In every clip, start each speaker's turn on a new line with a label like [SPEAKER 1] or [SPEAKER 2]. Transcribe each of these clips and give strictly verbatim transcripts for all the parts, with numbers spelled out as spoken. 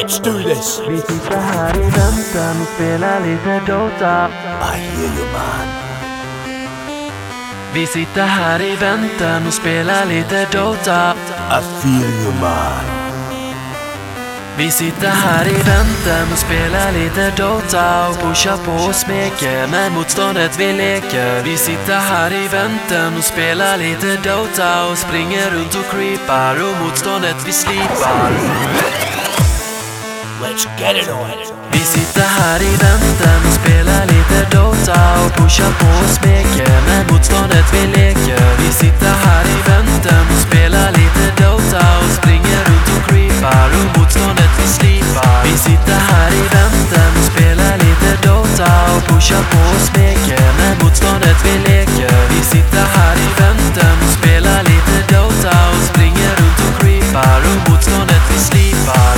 [SPEAKER 1] Let's do this!
[SPEAKER 2] Vi sitter här i väntan och spelar lite Dota.
[SPEAKER 1] I hear you, man.
[SPEAKER 2] Vi sitter här i väntan och spelar lite Dota.
[SPEAKER 1] I feel you, man.
[SPEAKER 2] Vi sitter här i väntan och spelar lite Dota och pushar på och smeker med motståndet vi leker. Vi sitter här i väntan och spelar lite Dota och springer runt och creepar och motståndet vi slipar.
[SPEAKER 1] Let's get it on!
[SPEAKER 2] Vi sitter här i väntan och spelar lite Dota och pushar på och smeker med motståndet vi leker. Vi sitter här i väntan och spelar lite Dota och springer runt och creepar och motståndet vi slipar. Vi sitter här i väntan och spelar lite Dota och pushar på och smeker med motståndet vi leker. Vi sitter här i väntan och spelar lite Dota och springer runt och creepar och motståndet vi slipar.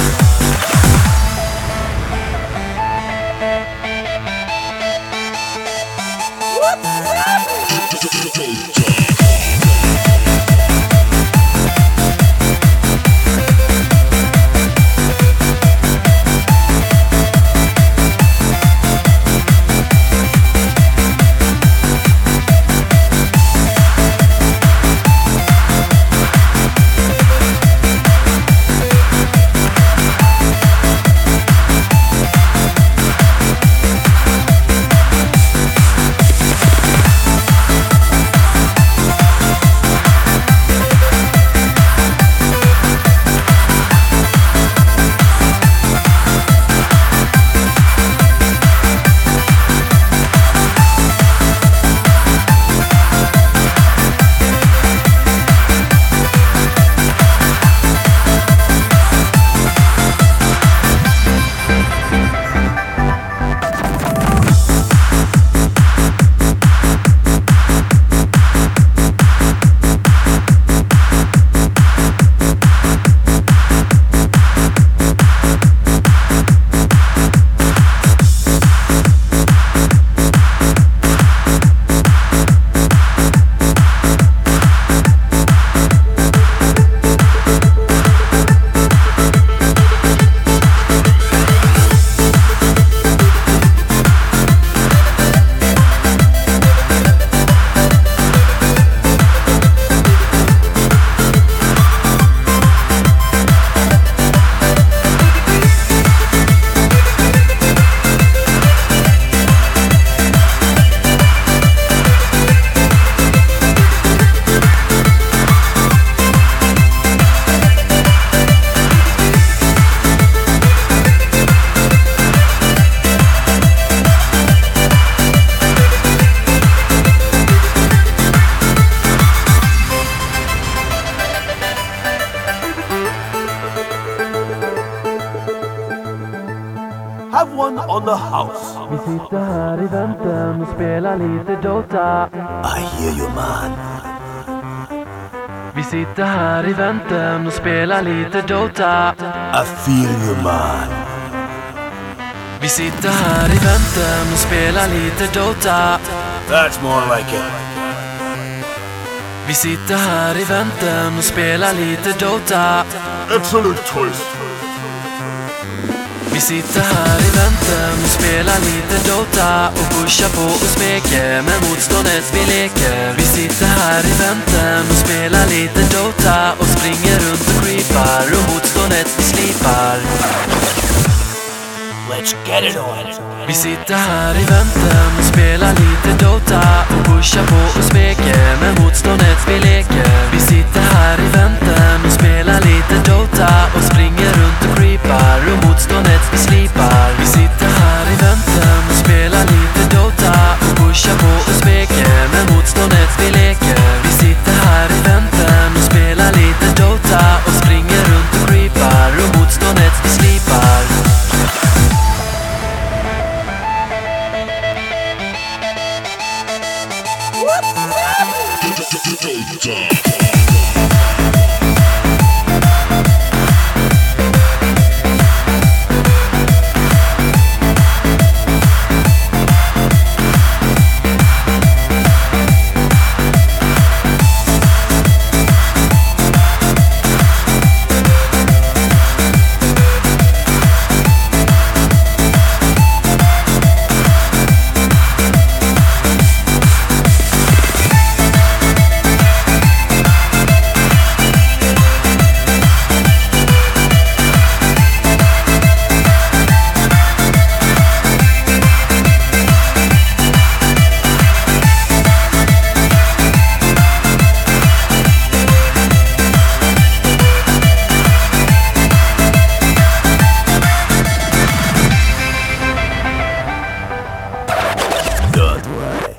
[SPEAKER 1] Have one on the house.
[SPEAKER 2] Vi sitter här i väntan och spelar lite Dota.
[SPEAKER 1] I hear you, man.
[SPEAKER 2] Vi sitter här i väntan och spelar lite Dota.
[SPEAKER 1] I feel you, man.
[SPEAKER 2] Vi sitter här i väntan och spelar lite Dota.
[SPEAKER 1] That's more like it.
[SPEAKER 2] Vi sitter här i väntan och spelar lite Dota.
[SPEAKER 1] Absolute choice.
[SPEAKER 2] Vi sitter här i väntan och spelar lite Dota och pushar på och smeker med motståndet vi leker. Vi sitter här i väntan och spelar lite Dota och springer runt och creepar och motståndet vi slipar.
[SPEAKER 1] Let's get it on!
[SPEAKER 2] Vi sitter här i väntan och spelar lite Dota och pushar på och smeker med motståndet vi leker.